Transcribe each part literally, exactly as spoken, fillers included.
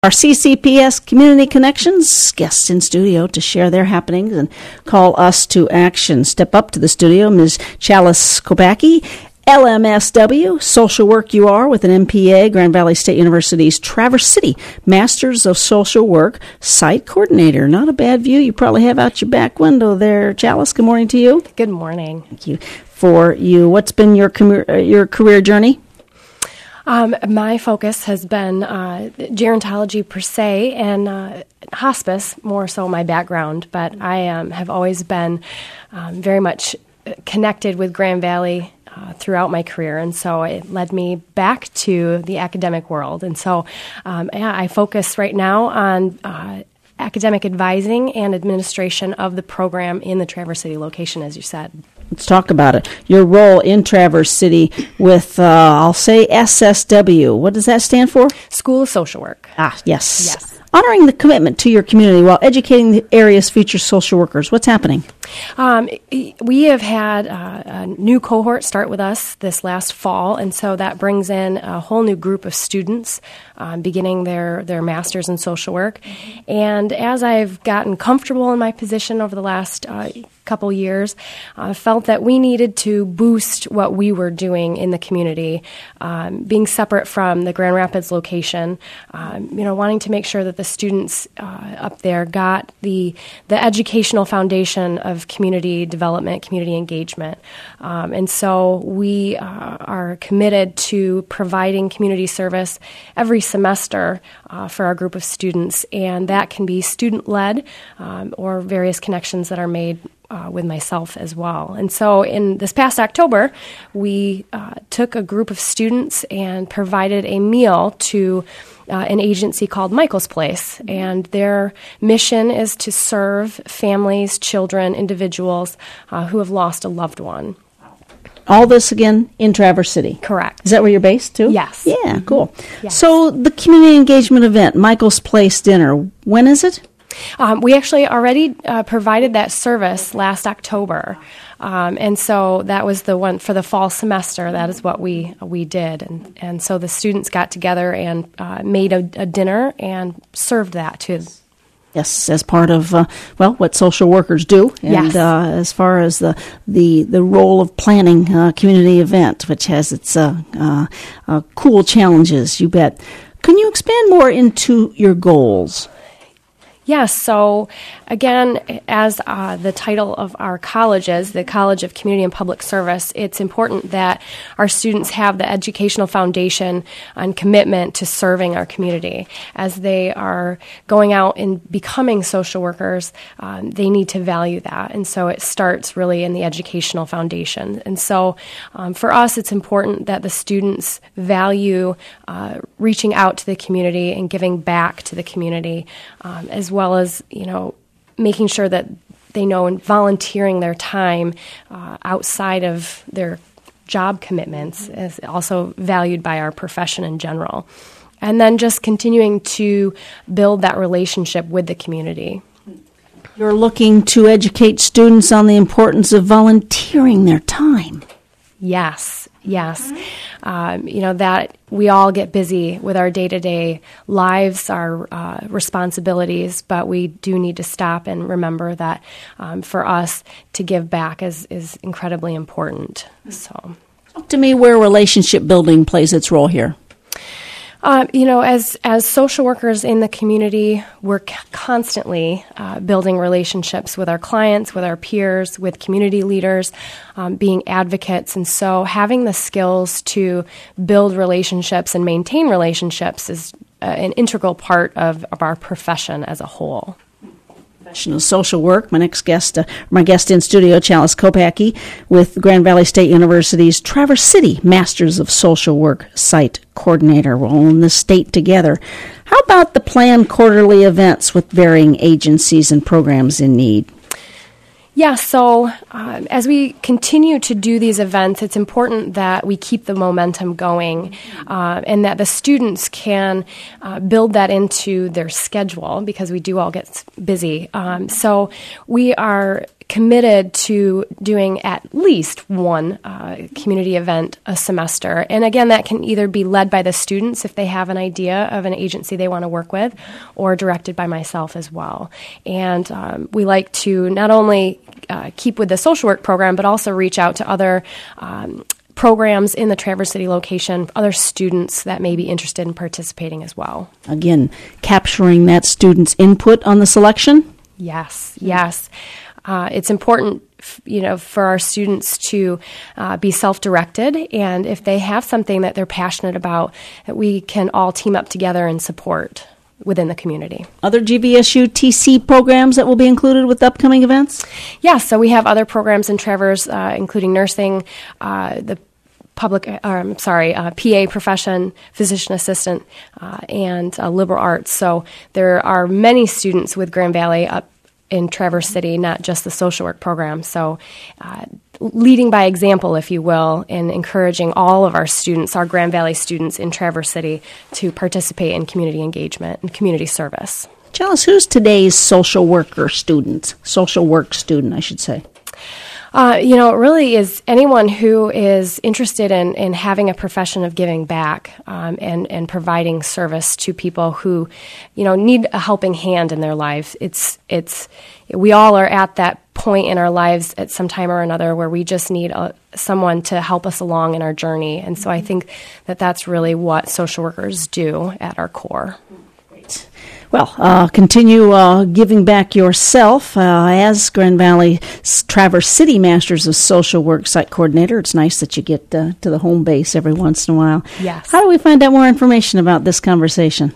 Our C C P S Community Connections guests in studio to share their happenings and call us to action. Step up to the studio, Miz Chalice Kopacki, L M S W, Social Work U R with an M P A, Grand Valley State University's Traverse City, Masters of Social Work, Site Coordinator. Not a bad view you probably have out your back window there, Chalice. Good morning to you. Good morning. Thank you. For you, what's been your career, uh, your career journey? Um, my focus has been uh, gerontology per se and uh, hospice, more so my background, but I um, have always been um, very much connected with Grand Valley uh, throughout my career, and so it led me back to the academic world. And so um, yeah, I focus right now on uh, academic advising and administration of the program in the Traverse City location, as you said. Let's talk about it. Your role in Traverse City with, uh, I'll say, S S W. What does that stand for? School of Social Work. Ah, yes. Yes. Honoring the commitment to your community while educating the area's future social workers. What's happening? Um, we have had uh, a new cohort start with us this last fall, and so that brings in a whole new group of students um, beginning their, their master's in social work. And as I've gotten comfortable in my position over the last uh, couple years, I uh, felt that we needed to boost what we were doing in the community, um, being separate from the Grand Rapids location, um, you know, wanting to make sure that the students uh, up there got the the educational foundation of community development, community engagement. Um, and so we uh, are committed to providing community service every semester uh, for our group of students, and that can be student-led um, or various connections that are made Uh, with myself as well. And so in this past October, we uh, took a group of students and provided a meal to uh, an agency called Michael's Place. And their mission is to serve families, children, individuals uh, who have lost a loved one. All this, again, in Traverse City? Correct. Is that where you're based, too? Yes. Yeah, Mm-hmm. cool. Yes. So the community engagement event, Michael's Place dinner, when is it? Um, we actually already uh, provided that service last October, um, and so that was the one for the fall semester. That is what we we did, and and so the students got together and uh, made a, a dinner and served that to. Yes, as part of uh, well, what social workers do, and yes. uh, as far as the the, the role of planning a community event, which has its uh, uh, uh, cool challenges, you bet. Can you expand more into your goals? Yes, so again, as uh, the title of our college is, the College of Community and Public Service, it's important that our students have the educational foundation and commitment to serving our community. As they are going out and becoming social workers, um, they need to value that. And so it starts really in the educational foundation. And so um, for us, it's important that the students value uh, reaching out to the community and giving back to the community, um, as well as, you know, making sure that they know and volunteering their time uh, outside of their job commitments is also valued by our profession in general. And then just continuing to build that relationship with the community. You're looking to educate students on the importance of volunteering their time. Yes, yes. Um, you know, that we all get busy with our day-to-day lives, our uh, responsibilities, but we do need to stop and remember that um, for us to give back is, is incredibly important. So, talk to me where relationship building plays its role here. Uh, you know, as as social workers in the community, we're c- constantly uh, building relationships with our clients, with our peers, with community leaders, um, being advocates. And so having the skills to build relationships and maintain relationships is uh, an integral part of, of our profession as a whole. Social work. My next guest, uh, my guest in studio, Chalice Kopacki with Grand Valley State University's Traverse City Masters of Social Work Site Coordinator. We're all in the state together. How about the planned quarterly events with varying agencies and programs in need? Yeah, so um, as we continue to do these events, it's important that we keep the momentum going uh, and that the students can uh, build that into their schedule because we do all get busy. Um, so we are committed to doing at least one uh, community event a semester. And again, that can either be led by the students if they have an idea of an agency they want to work with, or directed by myself as well. And um, we like to not only uh, keep with the social work program, but also reach out to other um, programs in the Traverse City location, other students that may be interested in participating as well. Again, capturing that student's input on the selection? Yes, yes. Uh, it's important, you know, for our students to uh, be self-directed, and if they have something that they're passionate about, that we can all team up together and support within the community. Other G V S U T C programs that will be included with upcoming events? Yes, so we have other programs in Traverse, uh, including nursing, uh, the public, uh, I'm sorry, uh, P A profession, physician assistant, uh, and uh, liberal arts. So there are many students with Grand Valley up in Traverse City, not just the social work program. So uh, leading by example, if you will, and encouraging all of our students, our Grand Valley students in Traverse City, to participate in community engagement and community service. Chalice, who's today's social worker student? Social work student, I should say. Uh, you know, it really is anyone who is interested in, in having a profession of giving back um, and, and providing service to people who, you know, need a helping hand in their lives. It's, it's, we all are at that point in our lives at some time or another where we just need a, someone to help us along in our journey. And so I think that that's really what social workers do at our core. Well, uh, continue uh, giving back yourself uh, as Grand Valley Traverse City Masters of Social Work Site Coordinator. It's nice that you get uh, to the home base every once in a while. Yes. How do we find out more information about this conversation?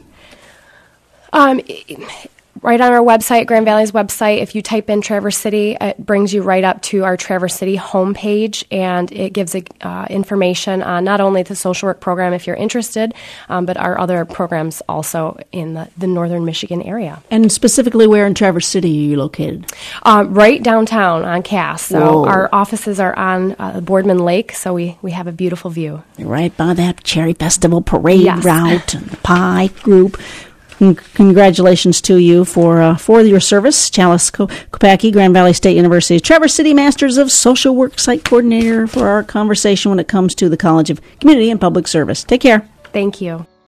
Um, right on our website, Grand Valley's website, if you type in Traverse City, it brings you right up to our Traverse City homepage, and it gives uh, information on not only the social work program if you're interested, um, but our other programs also in the, the northern Michigan area. And specifically where in Traverse City are you located? Uh, right downtown on Cass. So Whoa. Our offices are on uh, Boardman Lake, so we, we have a beautiful view. Right by that Cherry Festival parade Yes. route and the pie group. Congratulations to you for uh, for your service. Chalice Kopacki, Grand Valley State University, Traverse City Masters of Social Work Site Coordinator, for our conversation when it comes to the College of Community and Public Service. Take care. Thank you.